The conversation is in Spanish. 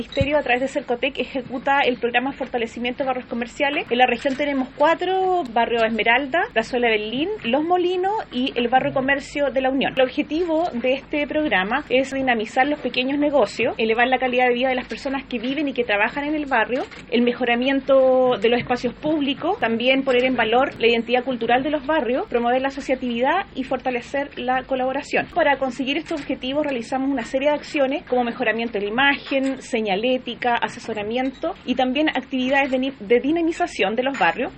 El Ministerio, a través de Cercotec, ejecuta el programa de fortalecimiento de barrios comerciales. En la región tenemos 4: Barrio Esmeralda, Plazuela Berlín, Los Molinos y el Barrio Comercio de la Unión. El objetivo de este programa es dinamizar los pequeños negocios, elevar la calidad de vida de las personas que viven y que trabajan en el barrio, el mejoramiento de los espacios públicos, también poner en valor la identidad cultural de los barrios, promover la asociatividad y fortalecer la colaboración. Para conseguir estos objetivos realizamos una serie de acciones como mejoramiento de la imagen, señalética, asesoramiento y también actividades de dinamización de los barrios.